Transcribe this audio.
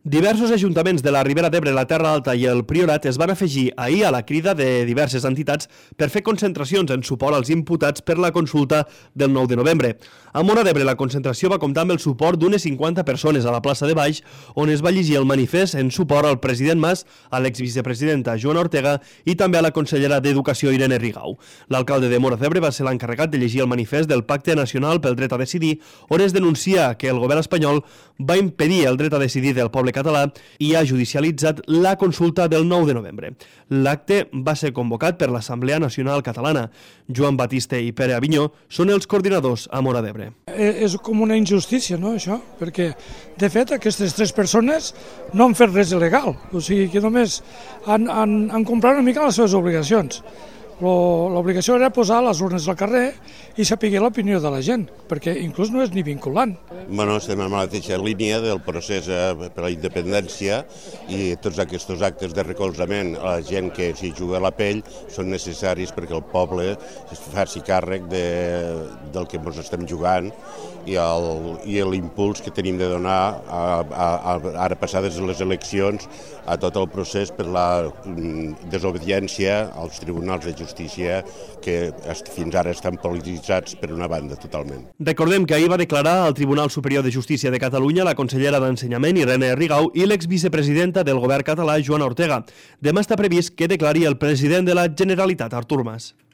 Diversos ajuntaments de la Ribera d'Ebre, la Terra Alta i el Priorat es van afegir ahir a la crida de diverses entitats per fer concentracions en suport als imputats per la consulta del 9 de novembre. A Móra d'Ebre la concentració va comptar amb el suport d'unes 50 persones a la plaça de Baix, on es va llegir el manifest en suport al president Mas, a l'exvicepresidenta Joana Ortega i també a la consellera d'Educació Irene Rigau. L'alcalde de Móra d'Ebre va ser l'encarregat de llegir el manifest del Pacte Nacional pel Dret a Decidir, on es denuncia que el govern espanyol va impedir el dret a decidir del poble català i ha judicialitzat la consulta del 9 de novembre. L'acte va ser convocat per l'Assemblea Nacional Catalana. Joan Batiste i Pere Avinyó són els coordinadors a Móra d'Ebre. És com una injustícia, no, això? Perquè, de fet, aquestes tres persones no han fet res il·legal. O sigui que només han complert una mica les seves obligacions. L'obligació era posar les urnes al carrer i saber l'opinió de la gent, perquè inclús no és ni vinculant. Estem en la mateixa línia del procés per a la independència i tots aquests actes de recolzament a la gent que s'hi juga la pell són necessaris perquè el poble es faci càrrec del que ens estem jugant i l'impuls que tenim de donar ara passades les eleccions a tot el procés per la desobediència als tribunals de justícia que fins ara estan polititzats per una banda totalment. Recordem que ahir va declarar al Tribunal Superior de Justícia de Catalunya la consellera d'Ensenyament Irene Rigau i l'exvicepresidenta del govern català Joana Ortega. Demà està previst que declari el president de la Generalitat, Artur Mas.